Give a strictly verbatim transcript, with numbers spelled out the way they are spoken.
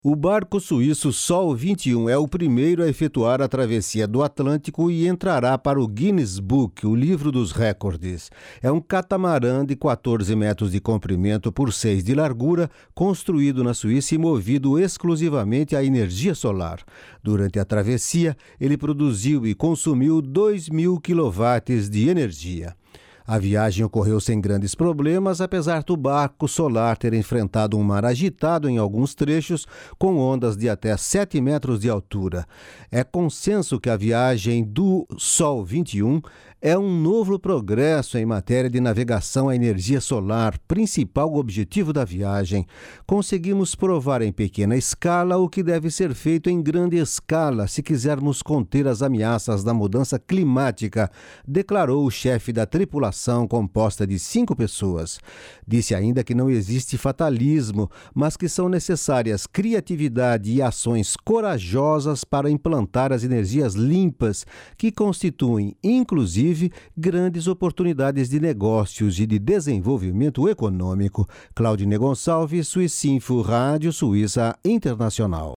O barco suíço Sol vinte e um é o primeiro a efetuar a travessia do Atlântico e entrará para o Guinness Book, o livro dos recordes. É um catamarã de quatorze metros de comprimento por seis de largura, construído na Suíça e movido exclusivamente à energia solar. Durante a travessia, ele produziu e consumiu dois mil quilowatts de energia. A viagem ocorreu sem grandes problemas, apesar do barco solar ter enfrentado um mar agitado em alguns trechos, com ondas de até sete metros de altura. É consenso que a viagem do Sol vinte e um é um novo progresso em matéria de navegação à energia solar, principal objetivo da viagem. Conseguimos provar em pequena escala o que deve ser feito em grande escala se quisermos conter as ameaças da mudança climática, declarou o chefe da tripulação, composta de cinco pessoas. Disse ainda que não existe fatalismo, mas que são necessárias criatividade e ações corajosas para implantar as energias limpas, que constituem, inclusive, grandes oportunidades de negócios e de desenvolvimento econômico. Claudine Gonçalves, Suissinfo, Rádio Suíça Internacional.